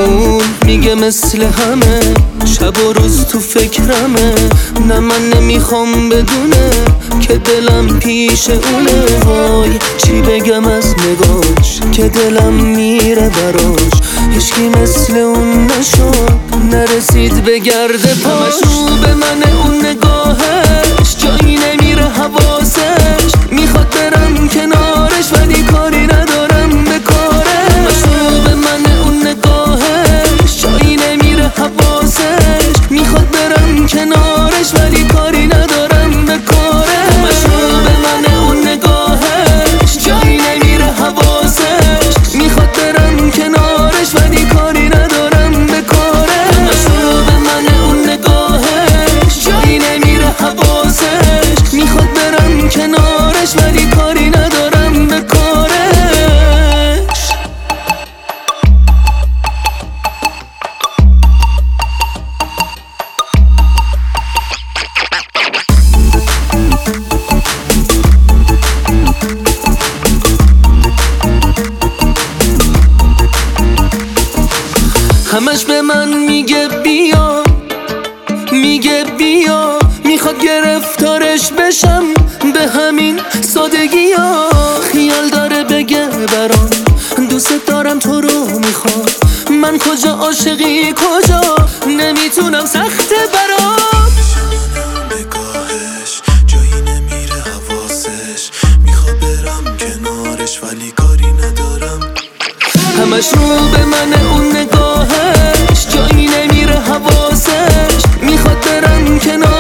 اون میگه مثل همه شب و روز تو فکرمه. نه من نمیخوام بدونه که دلم پیش اونه. وای چی بگم از نگاش که دلم میره براش. هیچکی مثل اون نشد نرسید به گرد پاش. رو به من اون نگاهش جایی نمیره حواسش. میخواد برم کنارش ولی کاری ندارم به کارش. رو به من اون نگاهش جایی نمیره حواسش. میخواد برم کنارش ولی کاری ندارم به کارش. رو به من اون نگاهش جایی نمیره حواسش. میخواد برم کنارش ولی کاری ندارم به کارش. رو به من اون نگاهش جایی نمیره حواسش. میخواد برم کنارش ولی کاری ندارم به کارش. همش به من میگه بیا، میگه بیا. میخواد گرفتارش بشم به همین سادگی ها. خیال داره بگه برام دوست دارم تو رو میخوام. من کجا عاشقی کجا نمیتونم سخته برام. نگاهش جایی نمیره حواسش. میخواد برم کنارش ولی کاری ندارم. همش رو به من اون نگاهش جایی نمیره حواسش. میخواد برم کنار